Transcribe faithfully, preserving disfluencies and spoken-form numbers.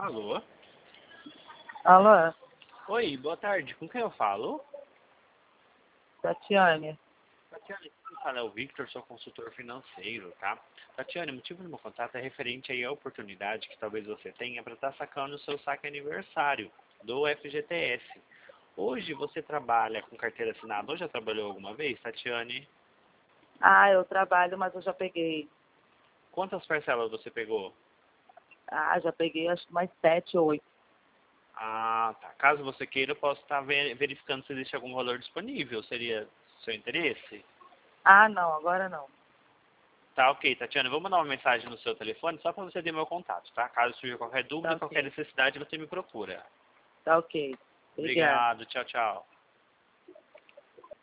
Alô? Alô, Oi, boa tarde. Com quem eu falo? Tatiane. Tatiane, quem fala é o Victor, sou consultor financeiro, tá? Tatiane, o motivo do meu contato é referente aí à oportunidade que talvez você tenha para estar sacando o seu saque aniversário do F G T S. Hoje você trabalha com carteira assinada ou já trabalhou alguma vez, Tatiane? Ah, eu trabalho, mas eu já peguei. Quantas parcelas você pegou? Ah, já peguei acho que mais sete, oito. Ah, tá. Caso você queira, eu posso estar ve- verificando se existe algum valor disponível. Seria seu interesse? Ah, não, agora não. Tá, ok, Tatiana. Eu vou mandar uma mensagem no seu telefone só para você ter meu contato, tá? Caso surja qualquer Tá dúvida, qualquer ok. necessidade, você me procura. Tá ok. Obrigada. Obrigado. Tchau, tchau.